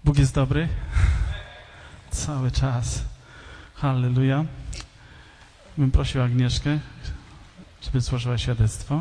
Bóg jest dobry cały czas. Halleluja. Bym prosił Agnieszkę, żeby złożyła świadectwo.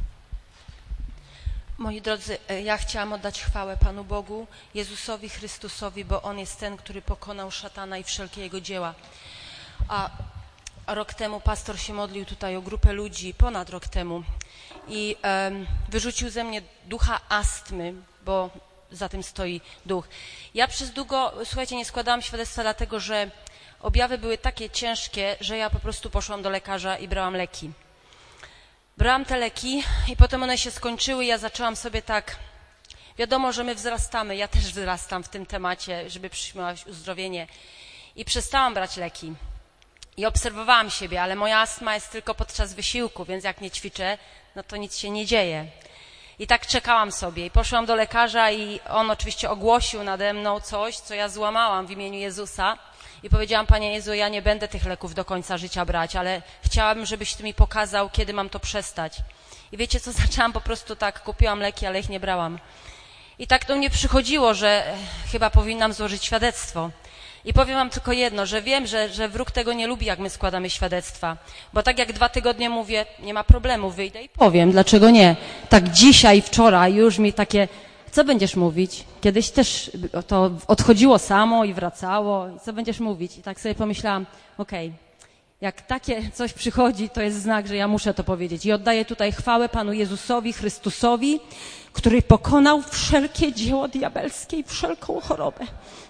Moi drodzy, ja chciałam oddać chwałę Panu Bogu, Jezusowi Chrystusowi, bo On jest ten, który pokonał szatana i wszelkie jego dzieła. A rok temu pastor się modlił tutaj o grupę ludzi, ponad rok temu, i wyrzucił ze mnie ducha astmy, bo za tym stoi duch. Ja przez długo, słuchajcie, nie składałam świadectwa, dlatego że objawy były takie ciężkie, że ja po prostu poszłam do lekarza i brałam leki. Brałam te leki i potem one się skończyły i ja zaczęłam sobie tak, wiadomo, że my wzrastamy, ja też wzrastam w tym temacie, żeby przyjmować uzdrowienie i przestałam brać leki. I obserwowałam siebie, ale moja astma jest tylko podczas wysiłku, więc jak nie ćwiczę, no to nic się nie dzieje. I tak czekałam sobie i poszłam do lekarza i on oczywiście ogłosił nade mną coś, co ja złamałam w imieniu Jezusa. I powiedziałam: Panie Jezu, ja nie będę tych leków do końca życia brać, ale chciałabym, żebyś Ty mi pokazał, kiedy mam to przestać. I wiecie co, zaczęłam po prostu tak, kupiłam leki, ale ich nie brałam. I tak do mnie przychodziło, że chyba powinnam złożyć świadectwo. I powiem wam tylko jedno, że wiem, że wróg tego nie lubi, jak my składamy świadectwa. Bo tak jak 2 tygodnie mówię, nie ma problemu, wyjdę i powiem, dlaczego nie. Tak dzisiaj, wczoraj już mi takie, co będziesz mówić? Kiedyś też to odchodziło samo i wracało. I co będziesz mówić? I tak sobie pomyślałam, okej, jak takie coś przychodzi, to jest znak, że ja muszę to powiedzieć. I oddaję tutaj chwałę Panu Jezusowi Chrystusowi, który pokonał wszelkie dzieło diabelskie i wszelką chorobę.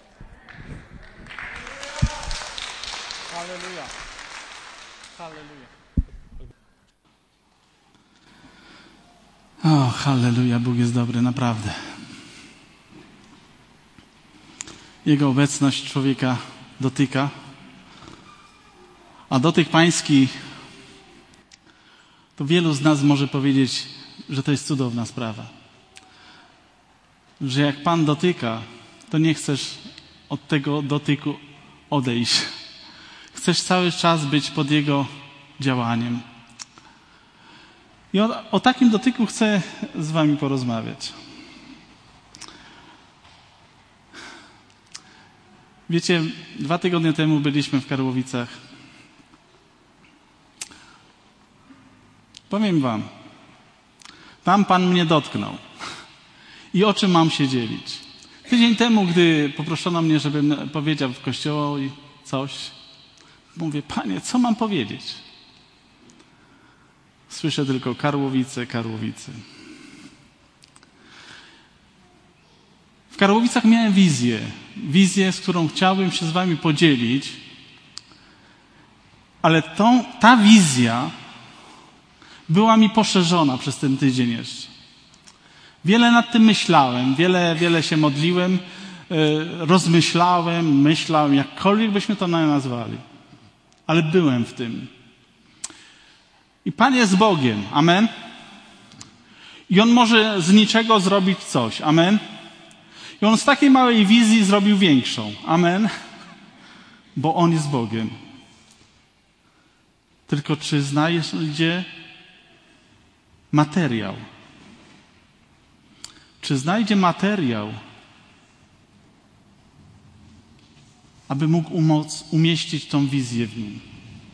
Halleluja. Halleluja. O, halleluja, Bóg jest dobry, naprawdę. Jego obecność człowieka dotyka, a dotyk pański, to wielu z nas może powiedzieć, że to jest cudowna sprawa. Że jak Pan dotyka, to nie chcesz od tego dotyku odejść. Chcesz cały czas być pod Jego działaniem. I o takim dotyku chcę z wami porozmawiać. Wiecie, 2 tygodnie temu byliśmy w Karłowicach. Powiem wam, tam Pan mnie dotknął. I o czym mam się dzielić? Tydzień temu, gdy poproszono mnie, żebym powiedział w kościoło coś, mówię: Panie, co mam powiedzieć? Słyszę tylko Karłowice, Karłowice. W Karłowicach miałem wizję, z którą chciałbym się z wami podzielić, ale ta wizja była mi poszerzona przez ten tydzień jeszcze. Wiele nad tym myślałem, wiele się modliłem, myślałem, jakkolwiek byśmy to nazwali. Ale byłem w tym. I Pan jest Bogiem. Amen. I On może z niczego zrobić coś. Amen. I On z takiej małej wizji zrobił większą. Amen. Bo On jest Bogiem. Tylko czy znajdzie materiał? Czy znajdzie materiał, aby mógł umieścić tą wizję w nim?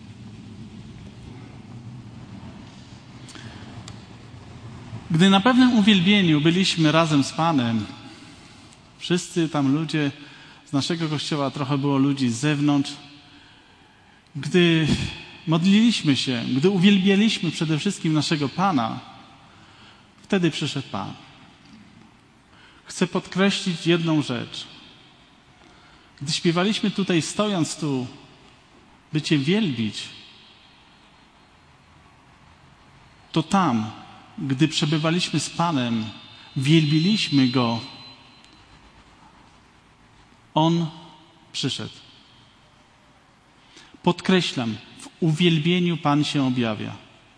Gdy na pewnym uwielbieniu byliśmy razem z Panem, wszyscy tam ludzie z naszego kościoła, trochę było ludzi z zewnątrz, gdy modliliśmy się, gdy uwielbialiśmy przede wszystkim naszego Pana, wtedy przyszedł Pan. Chcę podkreślić jedną rzecz. Gdy śpiewaliśmy tutaj, stojąc tu, by Cię wielbić, to tam, gdy przebywaliśmy z Panem, wielbiliśmy Go, On przyszedł. Podkreślam, w uwielbieniu Pan się objawia.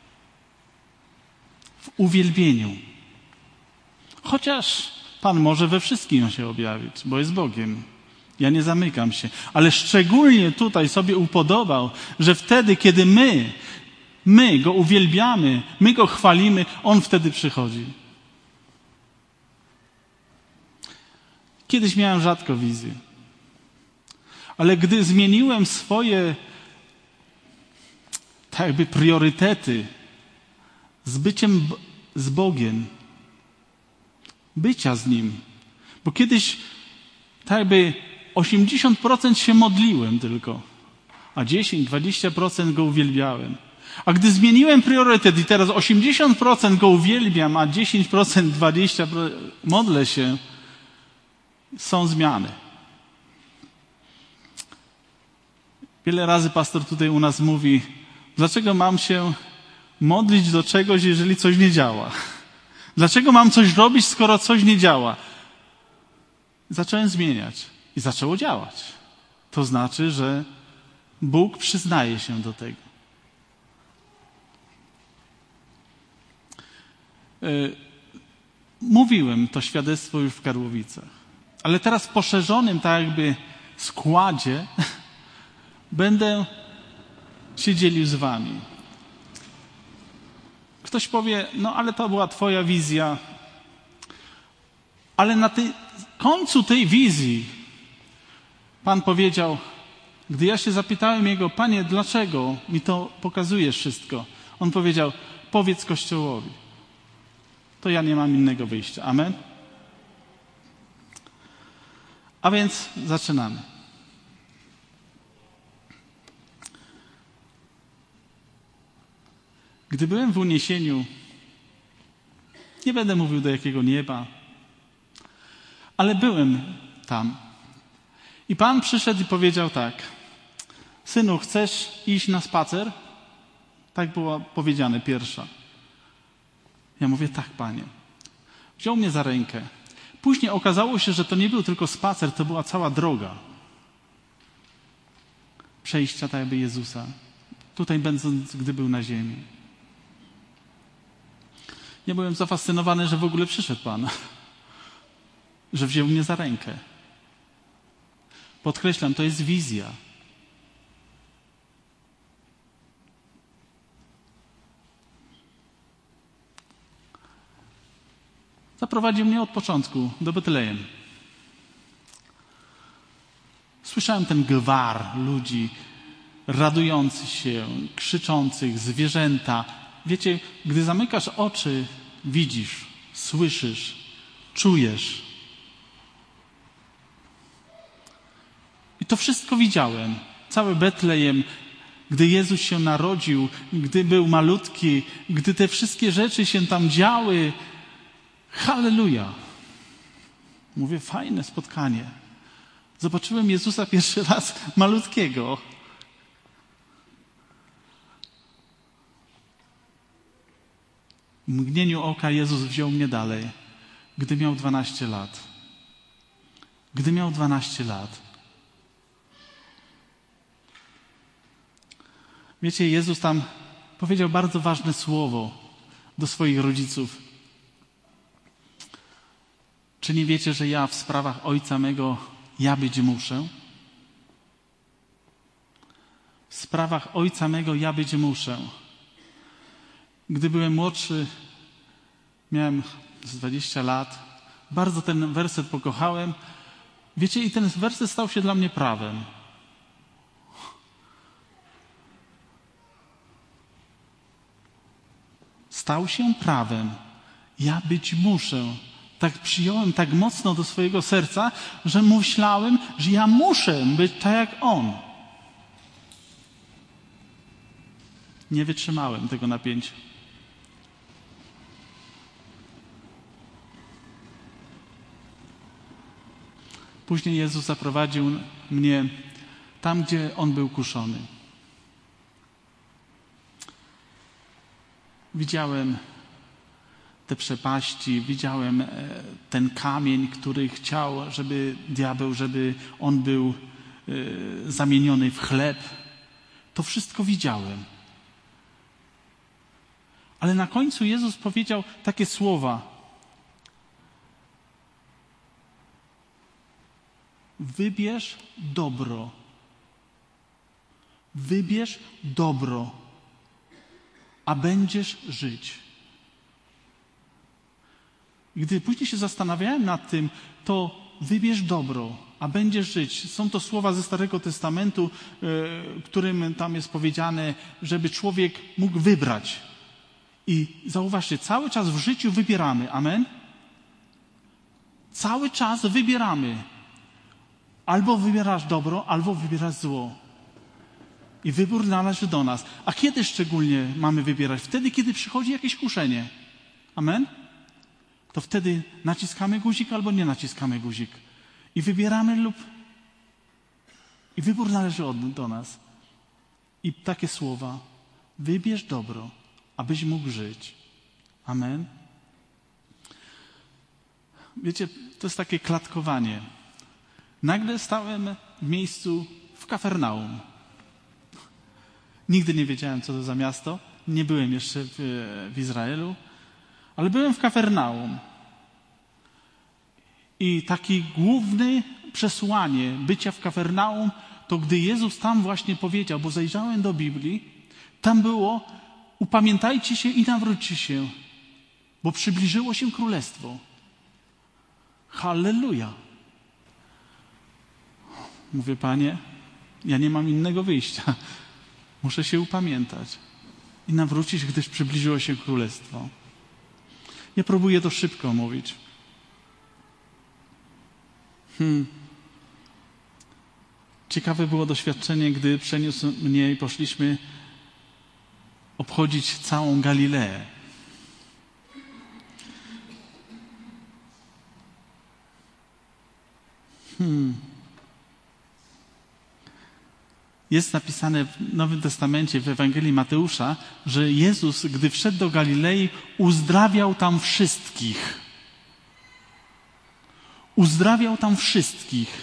W uwielbieniu. Chociaż Pan może we wszystkim się objawić, bo jest Bogiem. Ja nie zamykam się. Ale szczególnie tutaj sobie upodobał, że wtedy, kiedy my Go uwielbiamy, my Go chwalimy, On wtedy przychodzi. Kiedyś miałem rzadko wizję. Ale gdy zmieniłem swoje tak jakby priorytety z byciem z Bogiem, bycia z Nim, bo kiedyś tak jakby 80% się modliłem tylko, a 10-20% Go uwielbiałem. A gdy zmieniłem priorytet i teraz 80% Go uwielbiam, a 10%, 20% modlę się, są zmiany. Wiele razy pastor tutaj u nas mówi, dlaczego mam się modlić do czegoś, jeżeli coś nie działa? Dlaczego mam coś robić, skoro coś nie działa? Zacząłem zmieniać i zaczęło działać. To znaczy, że Bóg przyznaje się do tego. Mówiłem to świadectwo już w Karłowicach, ale teraz w poszerzonym tak jakby składzie będę się dzielił z wami. Ktoś powie, no ale to była twoja wizja. Ale na końcu tej wizji Pan powiedział, gdy ja się zapytałem Jego, Panie, dlaczego mi to pokazujesz wszystko? On powiedział, powiedz Kościołowi. To ja nie mam innego wyjścia. Amen? A więc zaczynamy. Gdy byłem w uniesieniu, nie będę mówił do jakiego nieba, ale byłem tam. I Pan przyszedł i powiedział tak, synu, chcesz iść na spacer? Tak było powiedziane pierwsza. Ja mówię, tak, Panie. Wziął mnie za rękę. Później okazało się, że to nie był tylko spacer, to była cała droga przejścia tak jakby Jezusa. Tutaj będąc, gdy był na ziemi. Ja byłem zafascynowany, że w ogóle przyszedł Pan. Że wziął mnie za rękę. Podkreślam, to jest wizja. Zaprowadził mnie od początku do Betlejem. Słyszałem ten gwar ludzi radujących się, krzyczących, zwierzęta. Wiecie, gdy zamykasz oczy, widzisz, słyszysz, czujesz. I to wszystko widziałem. Cały Betlejem, gdy Jezus się narodził, gdy był malutki, gdy te wszystkie rzeczy się tam działy. Halleluja. Mówię, fajne spotkanie. Zobaczyłem Jezusa pierwszy raz malutkiego. W mgnieniu oka Jezus wziął mnie dalej, gdy miał 12 lat. Gdy miał 12 lat. Wiecie, Jezus tam powiedział bardzo ważne słowo do swoich rodziców. Czy nie wiecie, że ja w sprawach Ojca mego ja być muszę? W sprawach Ojca mego ja być muszę. Gdy byłem młodszy, miałem z 20 lat, bardzo ten werset pokochałem. Wiecie, i ten werset stał się dla mnie prawem. Stał się prawem. Ja być muszę. Tak przyjąłem tak mocno do swojego serca, że myślałem, że ja muszę być tak jak On. Nie wytrzymałem tego napięcia. Później Jezus zaprowadził mnie tam, gdzie On był kuszony. Widziałem te przepaści, widziałem ten kamień, który chciał, żeby diabeł, żeby on był zamieniony w chleb. To wszystko widziałem. Ale na końcu Jezus powiedział takie słowa. Wybierz dobro. Wybierz dobro, a będziesz żyć. Gdy później się zastanawiałem nad tym, to wybierz dobro, a będziesz żyć. Są to słowa ze Starego Testamentu, którym tam jest powiedziane, żeby człowiek mógł wybrać. I zauważcie, cały czas w życiu wybieramy. Amen? Cały czas wybieramy. Albo wybierasz dobro, albo wybierasz zło. I wybór należy do nas. A kiedy szczególnie mamy wybierać? Wtedy, kiedy przychodzi jakieś kuszenie. Amen? To wtedy naciskamy guzik albo nie naciskamy guzik. I wybieramy I wybór należy do nas. I takie słowa. Wybierz dobro, abyś mógł żyć. Amen? Wiecie, to jest takie klatkowanie. Nagle stałem w miejscu w Kafarnaum. Nigdy nie wiedziałem, co to za miasto. Nie byłem jeszcze w Izraelu, ale byłem w Kafarnaum. I takie główne przesłanie bycia w Kafarnaum, to gdy Jezus tam właśnie powiedział, bo zajrzałem do Biblii, tam było: upamiętajcie się i nawróćcie się, bo przybliżyło się Królestwo. Halleluja! Mówię: Panie, ja nie mam innego wyjścia. Muszę się upamiętać i nawrócić, gdyż przybliżyło się Królestwo. Ja próbuję to szybko mówić. Ciekawe było doświadczenie, gdy przeniósł mnie i poszliśmy obchodzić całą Galileę. Jest napisane w Nowym Testamencie, w Ewangelii Mateusza, że Jezus, gdy wszedł do Galilei, uzdrawiał tam wszystkich. Uzdrawiał tam wszystkich.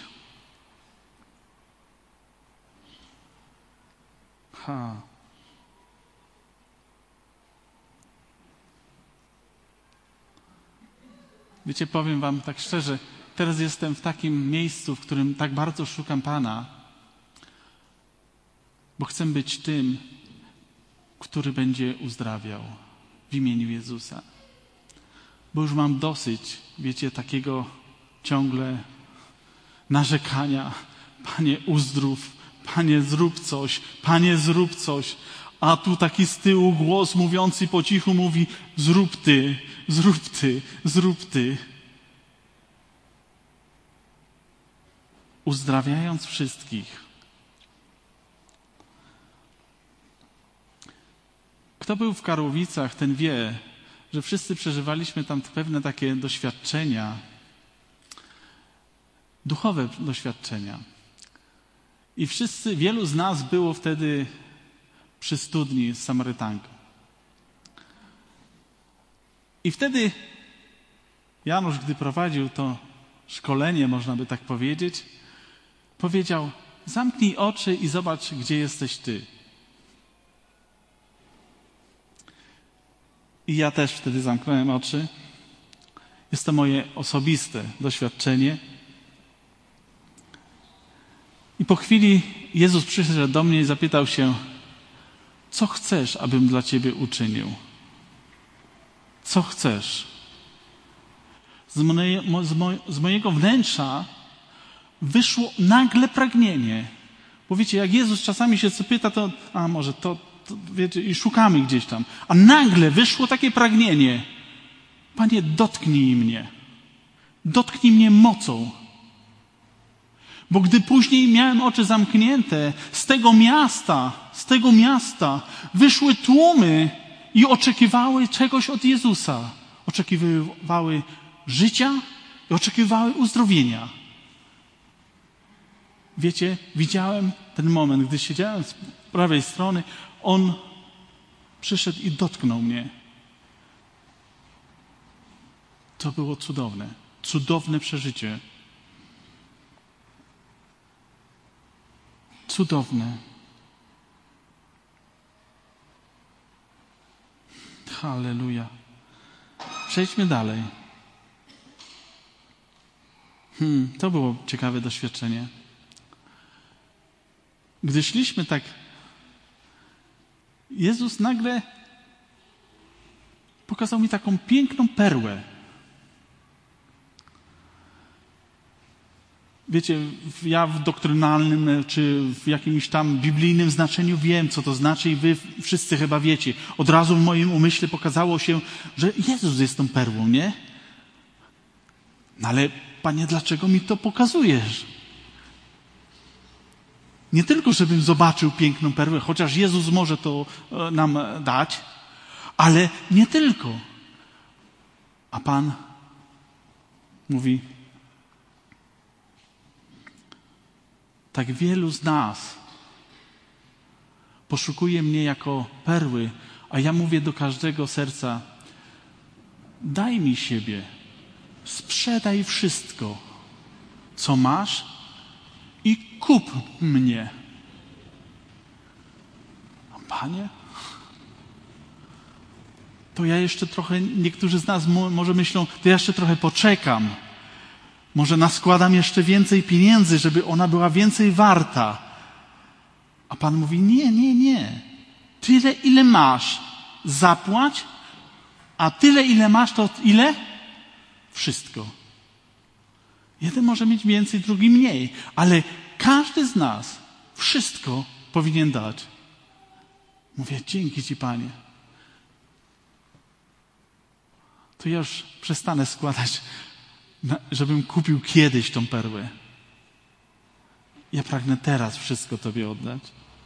Wiecie, powiem wam tak szczerze, teraz jestem w takim miejscu, w którym tak bardzo szukam Pana, bo chcę być tym, który będzie uzdrawiał w imieniu Jezusa. Bo już mam dosyć, wiecie, takiego ciągle narzekania. Panie, uzdrów, Panie, zrób coś, Panie, zrób coś. A tu taki z tyłu głos mówiący po cichu mówi: zrób Ty, zrób Ty, zrób Ty. Uzdrawiając wszystkich. Kto był w Karłowicach, ten wie, że wszyscy przeżywaliśmy tam pewne takie doświadczenia, duchowe doświadczenia. I wielu z nas było wtedy przy studni z Samarytanką. I wtedy Janusz, gdy prowadził to szkolenie, można by tak powiedzieć, powiedział: zamknij oczy i zobacz, gdzie jesteś ty. I ja też wtedy zamknąłem oczy. Jest to moje osobiste doświadczenie. I po chwili Jezus przyszedł do mnie i zapytał się: co chcesz, abym dla ciebie uczynił? Co chcesz? Z mojego wnętrza wyszło nagle pragnienie. Bo wiecie, jak Jezus czasami się co pyta, to może to wiecie, i szukamy gdzieś tam. A nagle wyszło takie pragnienie: Panie, dotknij mnie. Dotknij mnie mocą. Bo gdy później miałem oczy zamknięte, z tego miasta wyszły tłumy i oczekiwały czegoś od Jezusa. Oczekiwały życia i oczekiwały uzdrowienia. Wiecie, widziałem ten moment, gdy siedziałem z prawej strony, On przyszedł i dotknął mnie. To było cudowne. Cudowne przeżycie. Cudowne. Halleluja. Przejdźmy dalej. To było ciekawe doświadczenie. Gdy szliśmy tak, Jezus nagle pokazał mi taką piękną perłę. Wiecie, ja w doktrynalnym czy w jakimś tam biblijnym znaczeniu wiem, co to znaczy i wy wszyscy chyba wiecie. Od razu w moim umyśle pokazało się, że Jezus jest tą perłą, nie? No ale Panie, dlaczego mi to pokazujesz? Nie tylko, żebym zobaczył piękną perłę, chociaż Jezus może to nam dać, ale nie tylko. A Pan mówi, tak wielu z nas poszukuje mnie jako perły, a ja mówię do każdego serca, daj mi siebie, sprzedaj wszystko, co masz i kup mnie. A Panie, to ja jeszcze trochę, niektórzy z nas może myślą, to ja jeszcze trochę poczekam. Może naskładam jeszcze więcej pieniędzy, żeby ona była więcej warta. A Pan mówi, nie. Tyle, ile masz, zapłać, a tyle, ile masz, to ile? Wszystko. Jeden może mieć więcej, drugi mniej, ale każdy z nas wszystko powinien dać. Mówię, dzięki Ci, Panie. To ja już przestanę składać, żebym kupił kiedyś tą perłę. Ja pragnę teraz wszystko Tobie oddać.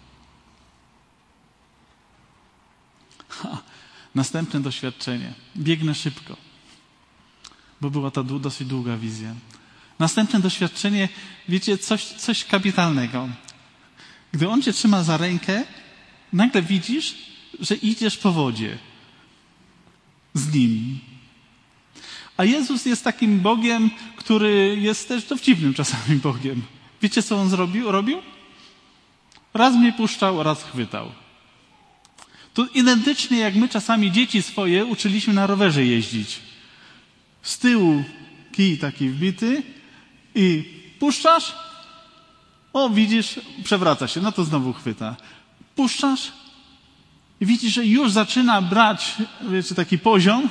Następne doświadczenie. Biegnę szybko, bo była to dosyć długa wizja. Następne doświadczenie, wiecie, coś kapitalnego. Gdy On Cię trzyma za rękę, nagle widzisz, że idziesz po wodzie z Nim. A Jezus jest takim Bogiem, który jest też dowcipnym czasami Bogiem. Wiecie, co On robił? Raz mnie puszczał, raz chwytał. To identycznie jak my czasami dzieci swoje uczyliśmy na rowerze jeździć. Z tyłu kij taki wbity i puszczasz, o widzisz, przewraca się, no to znowu chwyta. Puszczasz i widzisz, że już zaczyna brać, wiecie, taki poziom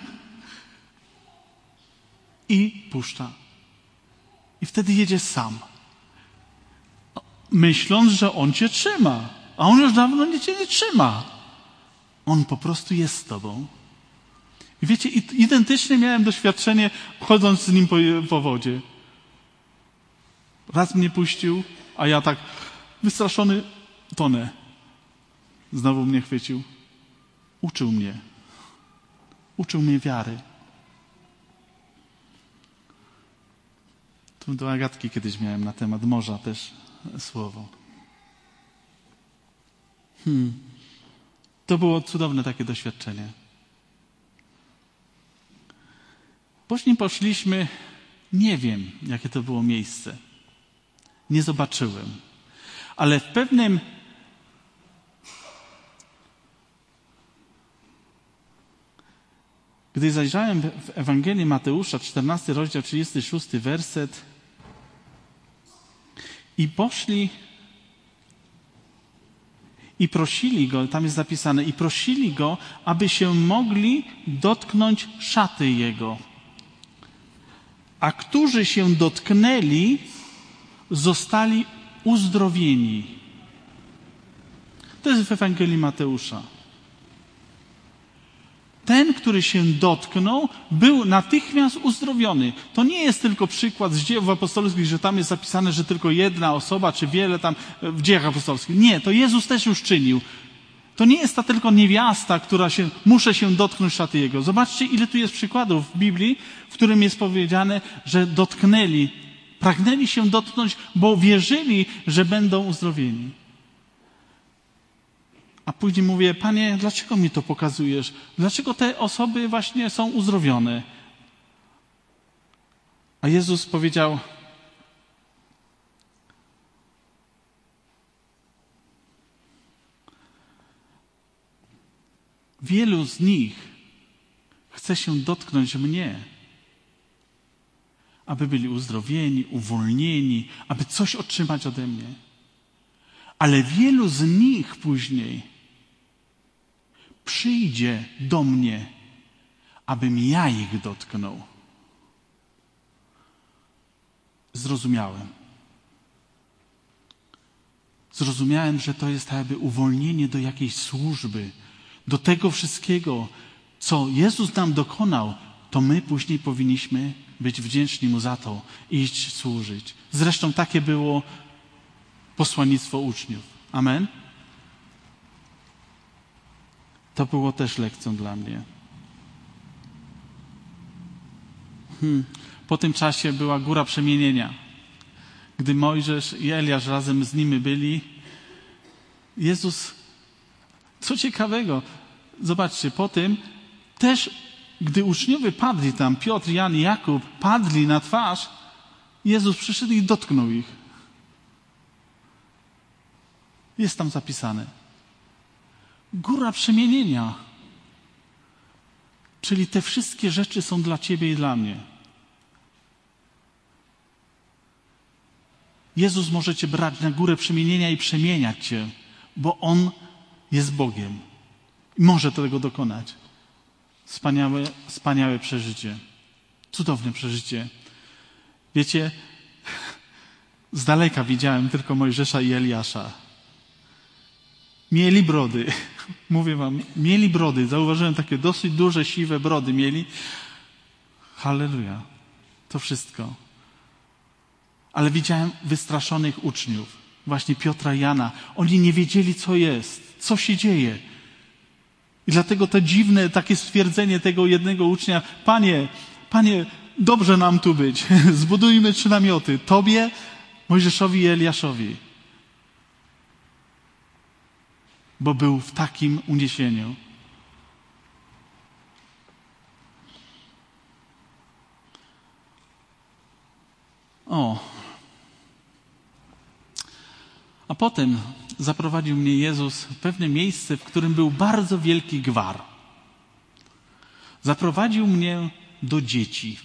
i puszcza. I wtedy jedzie sam. Myśląc, że On Cię trzyma. A On już dawno Cię nie trzyma. On po prostu jest z Tobą. I wiecie, identycznie miałem doświadczenie, chodząc z Nim po wodzie. Raz mnie puścił, a ja tak wystraszony tonę. Znowu mnie chwycił. Uczył mnie wiary. Tu do Agatki kiedyś miałem na temat morza też słowo. To było cudowne takie doświadczenie. Później poszliśmy, nie wiem, jakie to było miejsce. Nie zobaczyłem. Ale w pewnym gdy zajrzałem w Ewangelię Mateusza, 14 rozdział, 36 werset i poszli i prosili Go, tam jest zapisane, i prosili Go, aby się mogli dotknąć szaty Jego. A którzy się dotknęli, zostali uzdrowieni. To jest w Ewangelii Mateusza. Ten, który się dotknął, był natychmiast uzdrowiony. To nie jest tylko przykład z Dziejów Apostolskich, że tam jest zapisane, że tylko jedna osoba, czy wiele tam w Dziejach Apostolskich. Nie, to Jezus też już czynił. To nie jest ta tylko niewiasta, która muszę się dotknąć szaty Jego. Zobaczcie, ile tu jest przykładów w Biblii, w którym jest powiedziane, że pragnęli się dotknąć, bo wierzyli, że będą uzdrowieni. A później mówię, Panie, dlaczego mi to pokazujesz? Dlaczego te osoby właśnie są uzdrowione? A Jezus powiedział, wielu z nich chce się dotknąć mnie, aby byli uzdrowieni, uwolnieni, aby coś otrzymać ode mnie. Ale wielu z nich później przyjdzie do mnie, abym ja ich dotknął. zrozumiałem. Zrozumiałem, że to jest jakby uwolnienie do jakiejś służby, do tego wszystkiego, co Jezus nam dokonał, to my później powinniśmy być wdzięczni Mu za to i iść służyć. Zresztą takie było posłannictwo uczniów. Amen? To było też lekcją dla mnie. Po tym czasie była góra przemienienia. Gdy Mojżesz i Eliasz razem z nimi byli, Jezus, co ciekawego, zobaczcie, po tym też, gdy uczniowie padli tam, Piotr, Jan i Jakub padli na twarz, Jezus przyszedł i dotknął ich. Jest tam zapisane. Góra przemienienia. Czyli te wszystkie rzeczy są dla ciebie i dla mnie. Jezus może cię brać na górę przemienienia i przemieniać cię, bo On jest Bogiem. I może tego dokonać. Wspaniałe przeżycie. Cudowne przeżycie. Wiecie, z daleka widziałem tylko Mojżesza i Eliasza. Mieli brody. Mówię wam, mieli brody. Zauważyłem takie dosyć duże, siwe brody mieli. Halleluja. To wszystko. Ale widziałem wystraszonych uczniów. Właśnie Piotra i Jana. Oni nie wiedzieli, co jest. Co się dzieje. I dlatego to dziwne takie stwierdzenie tego jednego ucznia. Panie, dobrze nam tu być. Zbudujmy 3 namioty. Tobie, Mojżeszowi i Eliaszowi. Bo był w takim uniesieniu. A potem zaprowadził mnie Jezus w pewne miejsce, w którym był bardzo wielki gwar. Zaprowadził mnie do dzieci.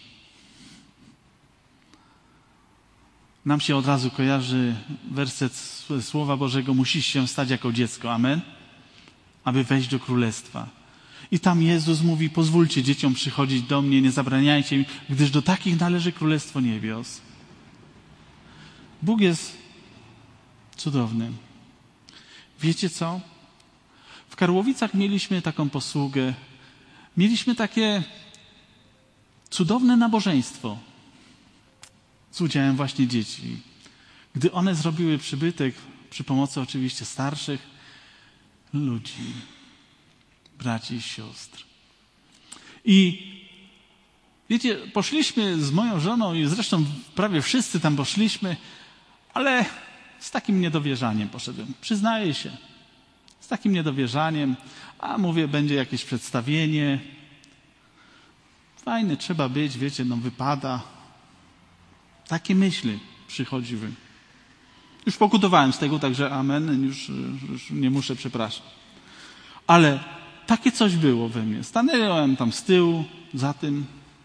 Nam się od razu kojarzy werset Słowa Bożego: musisz się stać jako dziecko, amen, aby wejść do Królestwa. I tam Jezus mówi: pozwólcie dzieciom przychodzić do mnie, nie zabraniajcie im, gdyż do takich należy Królestwo Niebios. Bóg jest cudowny. Wiecie co? W Karłowicach mieliśmy taką posługę. Mieliśmy takie cudowne nabożeństwo z udziałem właśnie dzieci. Gdy one zrobiły przybytek przy pomocy oczywiście starszych ludzi, braci i sióstr. I wiecie, poszliśmy z moją żoną i zresztą prawie wszyscy tam poszliśmy, ale z takim niedowierzaniem poszedłem. Przyznaję się. Z takim niedowierzaniem. A mówię, będzie jakieś przedstawienie. Fajne, trzeba być, wiecie, wypada. Takie myśli przychodziły. Już pokutowałem z tego, także amen, już nie muszę, przepraszam. Ale takie coś było we mnie. Stanęłem tam z tyłu, za tym.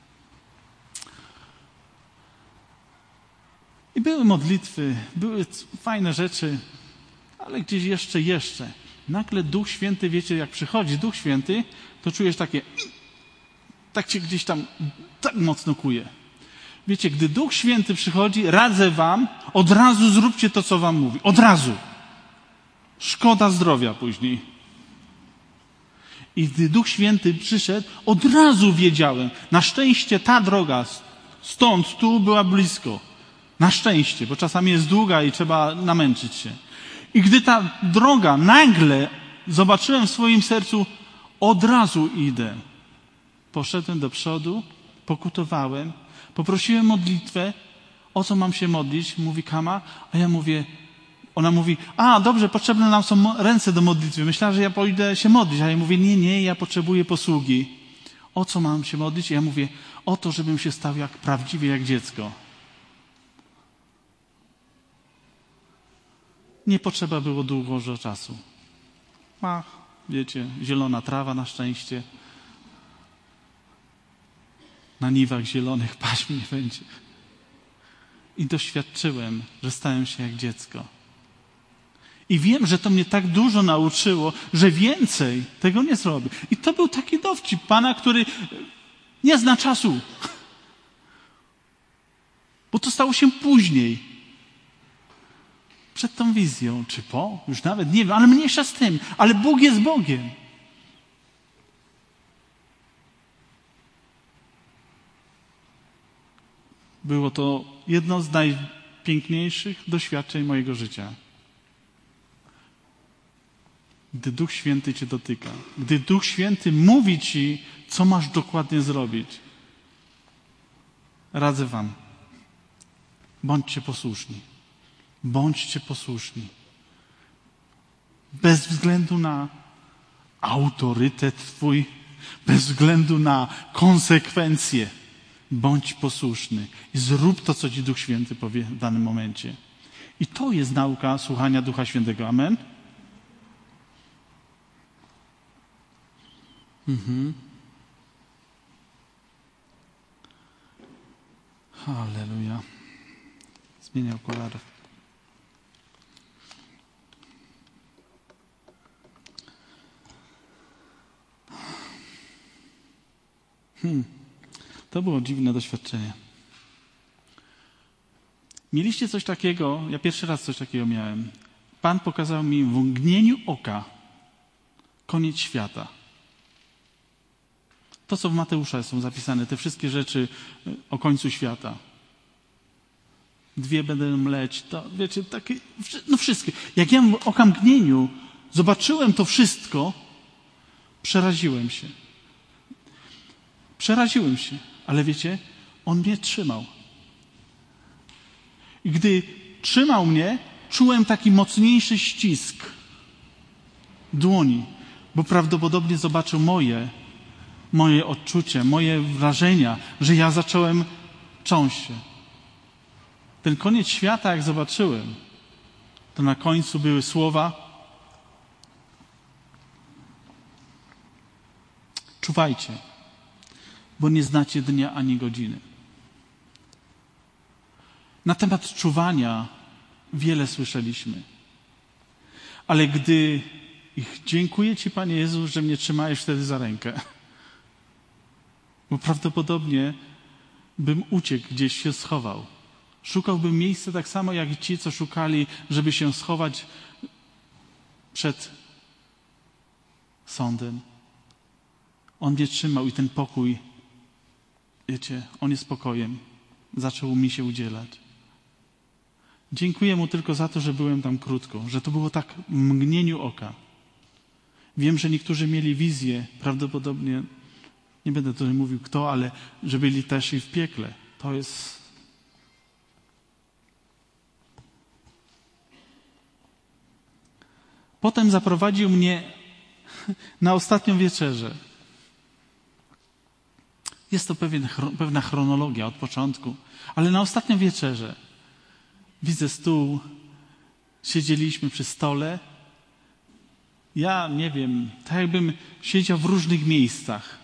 I były modlitwy, były fajne rzeczy, ale gdzieś jeszcze. Nagle Duch Święty, wiecie, jak przychodzi Duch Święty, to czujesz takie, tak cię gdzieś tam tak mocno kuje. Wiecie, gdy Duch Święty przychodzi, radzę wam, od razu zróbcie to, co wam mówi. Od razu. Szkoda zdrowia później. I gdy Duch Święty przyszedł, od razu wiedziałem. Na szczęście ta droga stąd, tu była blisko. Na szczęście, bo czasami jest długa i trzeba namęczyć się. I gdy ta droga nagle zobaczyłem w swoim sercu, od razu idę. Poszedłem do przodu, pokutowałem, poprosiłem modlitwę. O co mam się modlić? Mówi Kama, a ja mówię, ona mówi, dobrze, potrzebne nam są ręce do modlitwy. Myślała, że ja pójdę się modlić, a ja mówię, nie, ja potrzebuję posługi. O co mam się modlić? Ja mówię, o to, żebym się stał prawdziwie jak dziecko. Nie potrzeba było długo czasu. Wiecie, zielona trawa na szczęście. Na niwach zielonych paśm nie będzie. I doświadczyłem, że stałem się jak dziecko. I wiem, że to mnie tak dużo nauczyło, że więcej tego nie zrobię. I to był taki dowcip Pana, który nie zna czasu. Bo to stało się później. Przed tą wizją, czy po? Już nawet nie wiem, ale mniejsza z tym. Ale Bóg jest Bogiem. Było to jedno z najpiękniejszych doświadczeń mojego życia. Gdy Duch Święty cię dotyka. Gdy Duch Święty mówi ci, co masz dokładnie zrobić. Radzę wam. Bądźcie posłuszni. Bądźcie posłuszni. Bez względu na autorytet twój, bez względu na konsekwencje. Bądź posłuszny i zrób to, co ci Duch Święty powie w danym momencie. I to jest nauka słuchania Ducha Świętego. Amen? Halleluja. Zmienię okulary. To było dziwne doświadczenie. Mieliście coś takiego, ja pierwszy raz coś takiego miałem. Pan pokazał mi w mgnieniu oka koniec świata. To, co w Mateusza są zapisane, te wszystkie rzeczy o końcu świata. 2 będą mleć, to wiecie, takie, no wszystkie. Jak ja w okamgnieniu zobaczyłem to wszystko, przeraziłem się. Przeraziłem się, ale wiecie, On mnie trzymał. I gdy trzymał mnie, czułem taki mocniejszy ścisk dłoni, bo prawdopodobnie zobaczył moje odczucie, moje wrażenia, że ja zacząłem cząść się. Ten koniec świata, jak zobaczyłem, to na końcu były słowa: czuwajcie, bo nie znacie dnia ani godziny. Na temat czuwania wiele słyszeliśmy. Ale gdy dziękuję Ci, Panie Jezu, że mnie trzymałeś wtedy za rękę. Bo prawdopodobnie bym uciekł, gdzieś się schował. Szukałbym miejsca tak samo jak i ci, co szukali, żeby się schować przed sądem. On mnie trzymał i ten pokój, wiecie, On jest pokojem. Zaczął mi się udzielać. Dziękuję Mu tylko za to, że byłem tam krótko, że to było tak w mgnieniu oka. Wiem, że niektórzy mieli wizję, prawdopodobnie, nie będę tutaj mówił kto, ale że byli też i w piekle. To jest... Potem zaprowadził mnie na ostatnią wieczerzę. Jest to pewna chronologia od początku, ale na ostatnią wieczerzę widzę stół, siedzieliśmy przy stole. Ja nie wiem, tak jakbym siedział w różnych miejscach.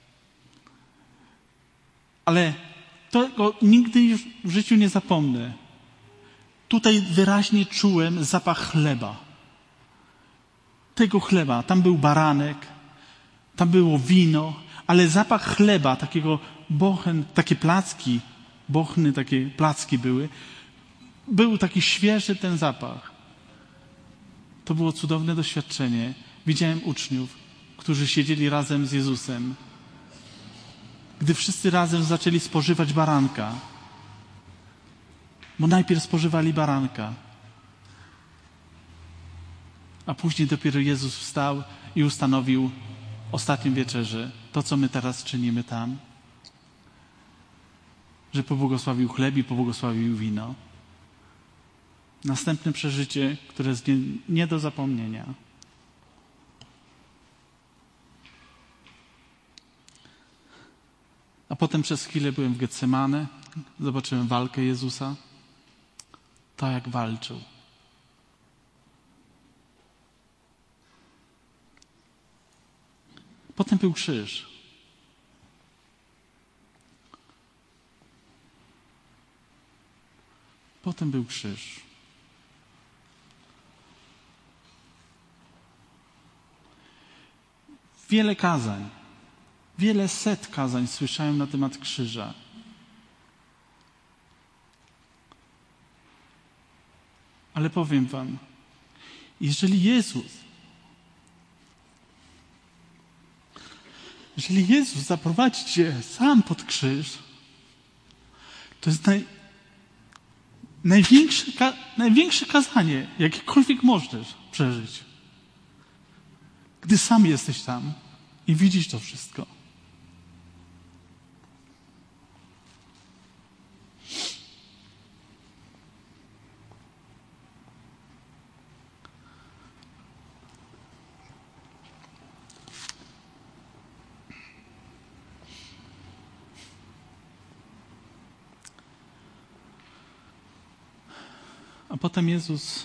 Ale tego nigdy już w życiu nie zapomnę. Tutaj wyraźnie czułem zapach chleba. Tego chleba. Tam był baranek, tam było wino, ale zapach chleba, takiego bochen, takie placki, bochny, takie placki były. Był taki świeży ten zapach. To było cudowne doświadczenie. Widziałem uczniów, którzy siedzieli razem z Jezusem. Gdy wszyscy razem zaczęli spożywać baranka. Bo najpierw spożywali baranka. A później dopiero Jezus wstał i ustanowił ostatnią wieczerzę. To, co my teraz czynimy tam. Że pobłogosławił chleb i pobłogosławił wino. Następne przeżycie, które jest nie do zapomnienia. A potem przez chwilę byłem w Getsemane. Zobaczyłem walkę Jezusa. To, jak walczył. Potem był krzyż. Potem był krzyż. Wiele kazań, wiele set kazań słyszałem na temat krzyża. Ale powiem wam, jeżeli Jezus zaprowadzi cię sam pod krzyż, to jest największe kazanie, jakiekolwiek możesz przeżyć. Gdy sam jesteś tam i widzisz to wszystko. A potem Jezus,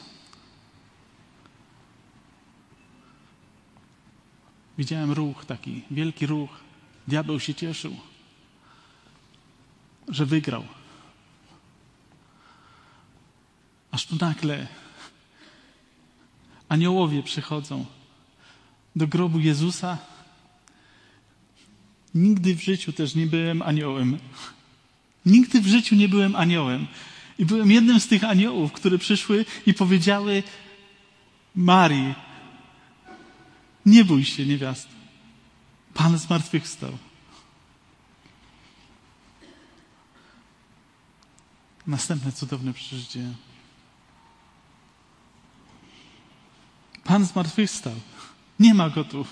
widziałem ruch taki, wielki ruch. Diabeł się cieszył, że wygrał. Aż tu nagle aniołowie przychodzą do grobu Jezusa. Nigdy w życiu też nie byłem aniołem. Nigdy w życiu nie byłem aniołem. I byłem jednym z tych aniołów, które przyszły i powiedziały Marii: nie bój się, niewiasto. Pan zmartwychwstał. Następne cudowne przeżycie. Pan zmartwychwstał. Nie ma go tu.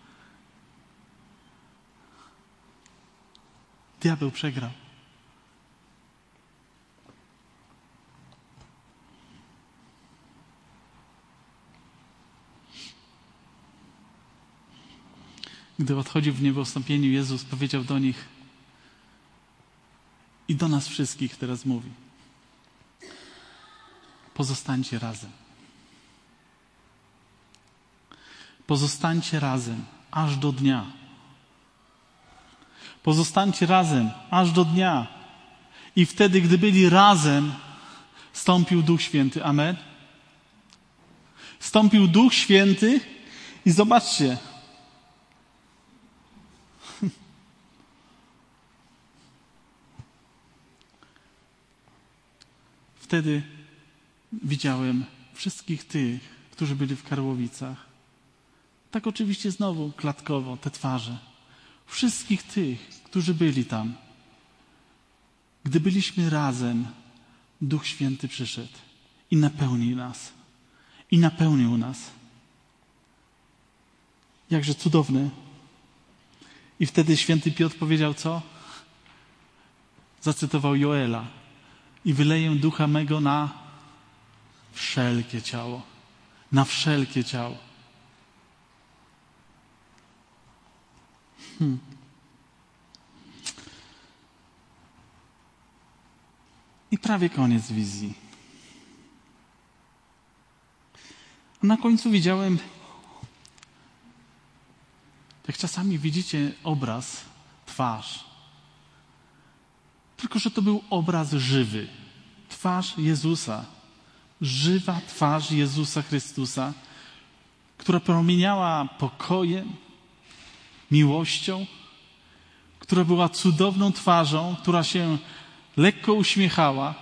Diabeł przegrał. Gdy odchodził w niebowstąpieniu, Jezus powiedział do nich i do nas wszystkich teraz mówi: pozostańcie razem. Pozostańcie razem aż do dnia. Pozostańcie razem aż do dnia. I wtedy, gdy byli razem, stąpił Duch Święty. Amen. Stąpił Duch Święty i zobaczcie. Wtedy widziałem wszystkich tych, którzy byli w Karłowicach. Tak oczywiście znowu klatkowo te twarze. Wszystkich tych, którzy byli tam. Gdy byliśmy razem, Duch Święty przyszedł i napełnił nas. I napełnił nas. Jakże cudowne. I wtedy święty Piotr powiedział co? Zacytował Joela. I wyleję ducha mego na wszelkie ciało. Na wszelkie ciało. I prawie koniec wizji. A na końcu widziałem, jak czasami widzicie obraz, twarz. Tylko że to był obraz żywy. Twarz Jezusa. Żywa twarz Jezusa Chrystusa, która promieniała pokojem, miłością, która była cudowną twarzą, która się lekko uśmiechała.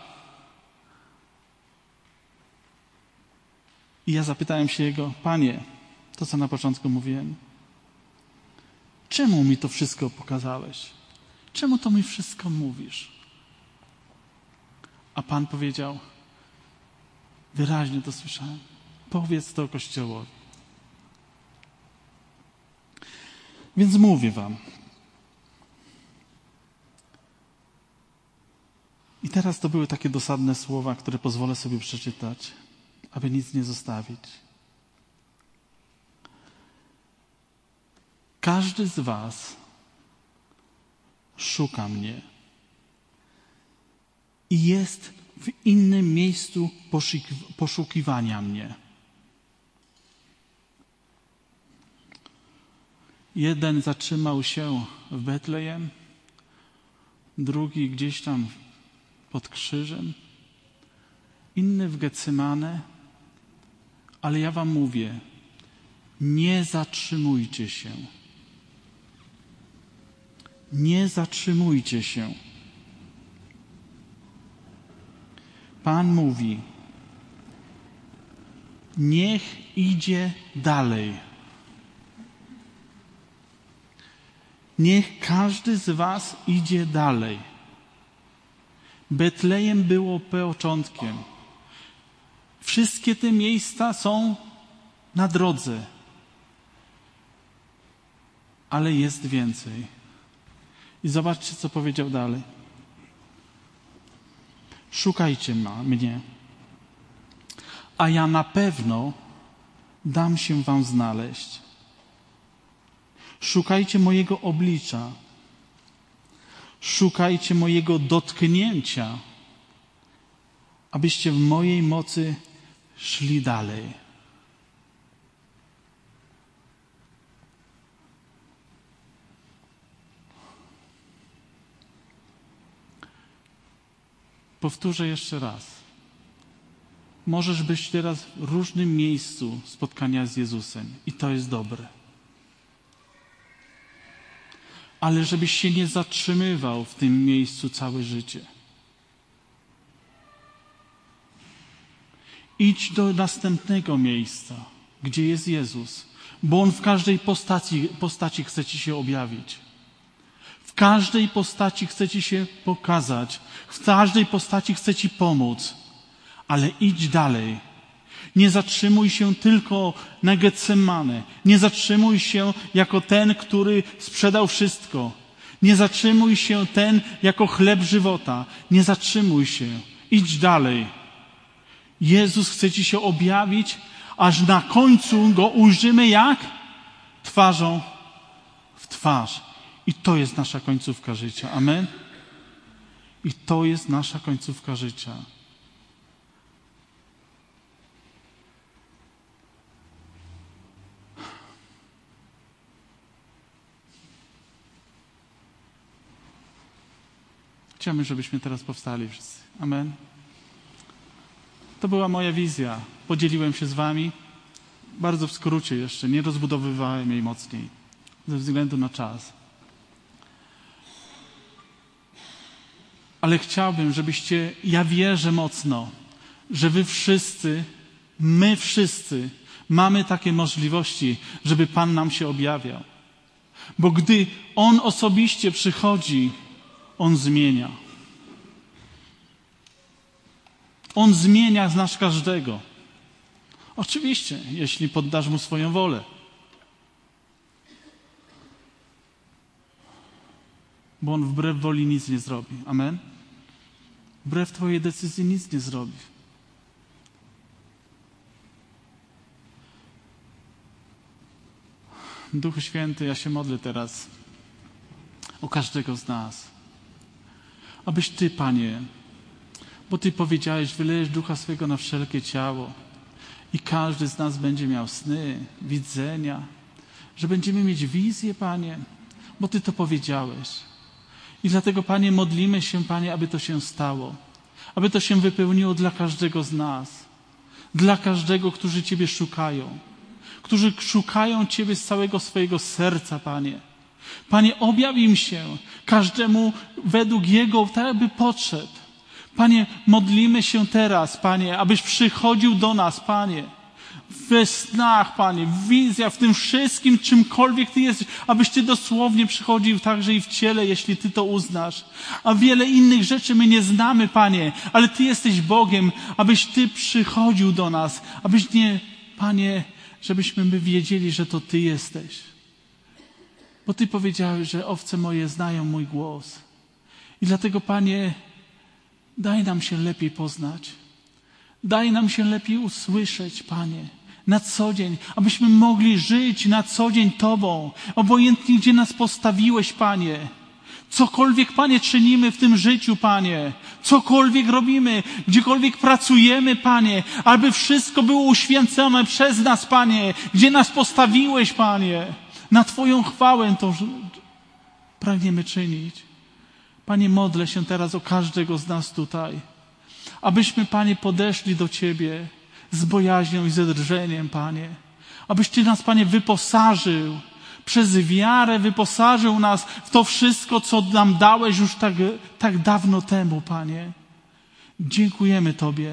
I ja zapytałem się Jego: Panie, to co na początku mówiłem, czemu mi to wszystko pokazałeś? Czemu to mi wszystko mówisz? A Pan powiedział, wyraźnie to słyszałem, powiedz to Kościołowi. Więc mówię wam. I teraz to były takie dosadne słowa, które pozwolę sobie przeczytać, aby nic nie zostawić. Każdy z was szuka mnie i jest w innym miejscu poszukiwania mnie. Jeden zatrzymał się w Betlejem, drugi gdzieś tam pod krzyżem, inny w Getsemane, ale ja wam mówię, nie zatrzymujcie się. Nie zatrzymujcie się. Pan mówi, niech idzie dalej. Niech każdy z was idzie dalej. Betlejem było początkiem. Wszystkie te miejsca są na drodze. Ale jest więcej. I zobaczcie, co powiedział dalej. Szukajcie mnie, a ja na pewno dam się wam znaleźć. Szukajcie mojego oblicza. Szukajcie mojego dotknięcia, abyście w mojej mocy szli dalej. Powtórzę jeszcze raz. Możesz być teraz w różnym miejscu spotkania z Jezusem i to jest dobre. Ale żebyś się nie zatrzymywał w tym miejscu całe życie. Idź do następnego miejsca, gdzie jest Jezus, bo On w każdej postaci chce ci się objawić. W każdej postaci chce ci się pokazać. W każdej postaci chce ci pomóc. Ale idź dalej. Nie zatrzymuj się tylko na Getsemane. Nie zatrzymuj się jako ten, który sprzedał wszystko. Nie zatrzymuj się ten jako chleb żywota. Nie zatrzymuj się. Idź dalej. Jezus chce ci się objawić, aż na końcu Go ujrzymy jak? Twarzą w twarz. I to jest nasza końcówka życia. Amen? I to jest nasza końcówka życia. Chciałbym, żebyśmy teraz powstali wszyscy. Amen. To była moja wizja. Podzieliłem się z wami. Bardzo w skrócie jeszcze. Nie rozbudowywałem jej mocniej. Ze względu na czas. Ale chciałbym, żebyście, ja wierzę mocno, że wy wszyscy, my wszyscy mamy takie możliwości, żeby Pan nam się objawiał. Bo gdy On osobiście przychodzi, On zmienia. On zmienia z nas każdego. Oczywiście, jeśli poddasz Mu swoją wolę. Bo On wbrew woli nic nie zrobi. Amen? Wbrew twojej decyzji nic nie zrobi. Duchu Święty, ja się modlę teraz o każdego z nas. Abyś Ty, Panie, bo Ty powiedziałeś, wylejesz Ducha swego na wszelkie ciało i każdy z nas będzie miał sny, widzenia, że będziemy mieć wizję, Panie, bo Ty to powiedziałeś. I dlatego, Panie, modlimy się, Panie, aby to się stało. Aby to się wypełniło dla każdego z nas. Dla każdego, którzy Ciebie szukają. Którzy szukają Ciebie z całego swojego serca, Panie. Panie, objaw im się każdemu według Jego tak jakby potrzeb. Panie, modlimy się teraz, Panie, abyś przychodził do nas, Panie. We snach, Panie, w wizjach, w tym wszystkim, czymkolwiek Ty jesteś, abyś Ty dosłownie przychodził także i w ciele, jeśli Ty to uznasz. A wiele innych rzeczy my nie znamy, Panie, ale Ty jesteś Bogiem, abyś Ty przychodził do nas, abyś nie, Panie, żebyśmy my wiedzieli, że to Ty jesteś. Bo Ty powiedziałeś, że owce moje znają mój głos. I dlatego, Panie, daj nam się lepiej poznać. Daj nam się lepiej usłyszeć, Panie, na co dzień, abyśmy mogli żyć na co dzień Tobą, obojętnie gdzie nas postawiłeś, Panie. Cokolwiek, Panie, czynimy w tym życiu, Panie, cokolwiek robimy, gdziekolwiek pracujemy, Panie, aby wszystko było uświęcone przez nas, Panie, gdzie nas postawiłeś, Panie. Na Twoją chwałę to pragniemy czynić. Panie, modlę się teraz o każdego z nas tutaj, abyśmy, Panie, podeszli do Ciebie z bojaźnią i ze drżeniem, Panie. Abyś Ty nas, Panie, wyposażył, przez wiarę wyposażył nas w to wszystko, co nam dałeś już tak dawno temu, Panie. Dziękujemy Tobie,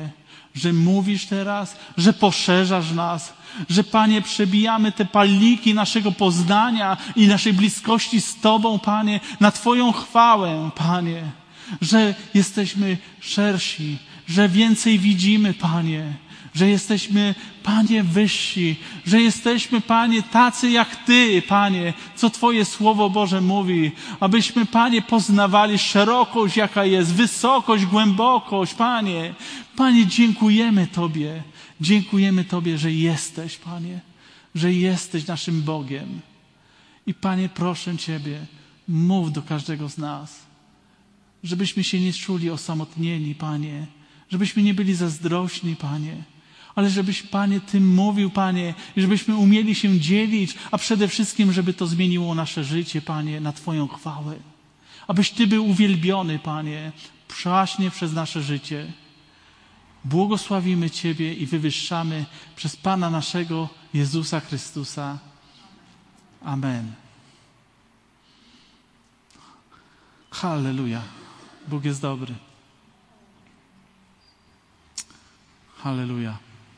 że mówisz teraz, że poszerzasz nas, że Panie przebijamy te palniki naszego poznania i naszej bliskości z Tobą, Panie, na Twoją chwałę, Panie, że jesteśmy szersi, że więcej widzimy, Panie, że jesteśmy, Panie, wyżsi, że jesteśmy, Panie, tacy jak Ty, Panie, co Twoje Słowo Boże mówi, abyśmy, Panie, poznawali szerokość, jaka jest, wysokość, głębokość, Panie. Panie, dziękujemy Tobie, że jesteś, Panie, że jesteś naszym Bogiem. I Panie, proszę Ciebie, mów do każdego z nas, żebyśmy się nie czuli osamotnieni, Panie, żebyśmy nie byli zazdrośni, Panie, ale żebyś, Panie, Tym mówił, Panie, i żebyśmy umieli się dzielić, a przede wszystkim, żeby to zmieniło nasze życie, Panie, na Twoją chwałę. Abyś Ty był uwielbiony, Panie, przaśnie przez nasze życie. Błogosławimy Ciebie i wywyższamy przez Pana naszego Jezusa Chrystusa. Amen. Halleluja. Bóg jest dobry. Halleluja.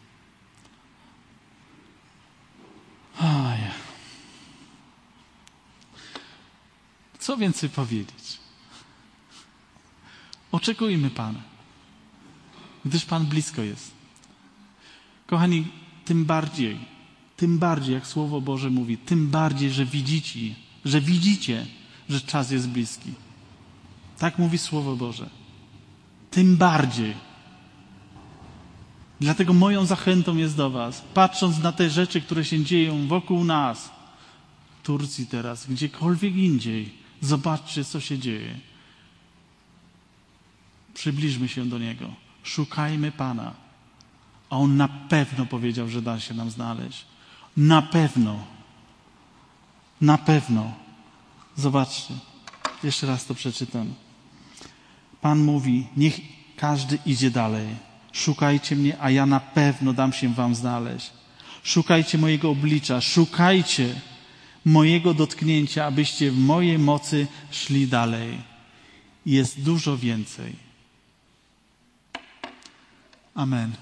Co więcej powiedzieć? Oczekujmy Pana, gdyż Pan blisko jest. Kochani, tym bardziej, jak Słowo Boże mówi, tym bardziej, że widzicie, że czas jest bliski. Tak mówi Słowo Boże. Tym bardziej. Dlatego moją zachętą jest do was, patrząc na te rzeczy, które się dzieją wokół nas, w Turcji teraz, gdziekolwiek indziej, zobaczcie, co się dzieje. Przybliżmy się do Niego. Szukajmy Pana. A On na pewno powiedział, że da się nam znaleźć. Na pewno. Na pewno. Zobaczcie. Jeszcze raz to przeczytam. Pan mówi, niech każdy idzie dalej. Szukajcie mnie, a ja na pewno dam się wam znaleźć. Szukajcie mojego oblicza, szukajcie mojego dotknięcia, abyście w mojej mocy szli dalej. Jest dużo więcej. Amen.